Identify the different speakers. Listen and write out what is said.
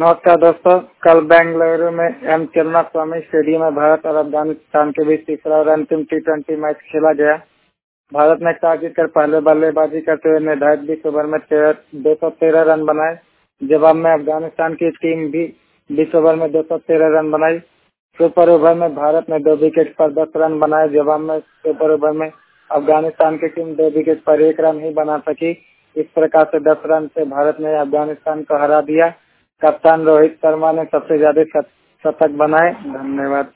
Speaker 1: नमस्कार दोस्तों। कल बेंगलुरु में एम चिन्नास्वामी स्टेडियम में भारत और अफगानिस्तान के बीच तीसरा और अंतिम T20 मैच खेला गया। भारत ने टॉस जीतकर पहले बल्लेबाजी करते हुए निर्धारित 20 ओवर में 213 रन बनाए। जवाब में अफगानिस्तान की टीम भी 20 ओवर में 213 रन बनाई। सुपर ओवर में भारत ने 2 विकेट पर 10 रन बनाए। जवाब में सुपर ओवर में अफगानिस्तान की टीम 2 विकेट पर 1 रन ही बना सकी। इस प्रकार से 10 रन से भारत ने अफगानिस्तान को हरा दिया। कप्तान रोहित शर्मा ने सबसे ज्यादा शतक बनाए। धन्यवाद।